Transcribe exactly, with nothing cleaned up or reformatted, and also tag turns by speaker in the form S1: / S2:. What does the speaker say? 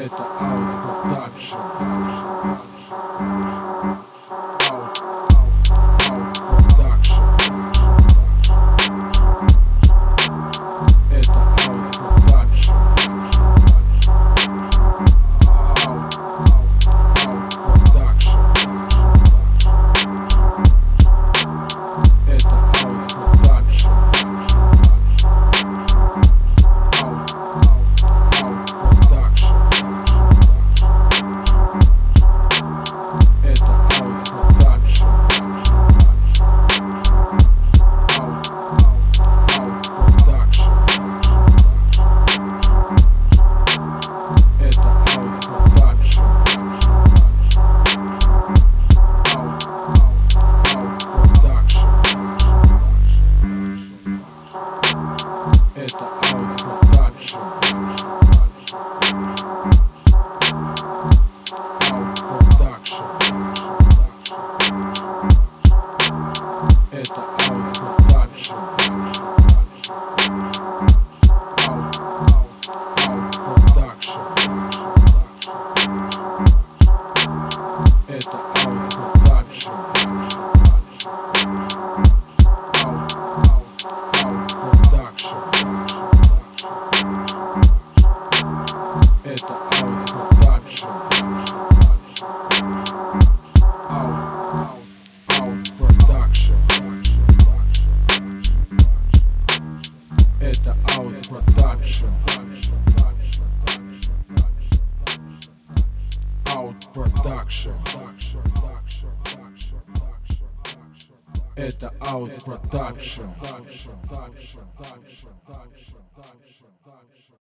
S1: Это Out Production. Out, Out Production. Это Out Production. Out, Out Production. Это Out Production. Это Out Production. Out Production. Это Out Production. Out, Out Production. Это Out Production. Это Out Production. Out, Out Production. Это Out Production. Out Production. Это Out Production.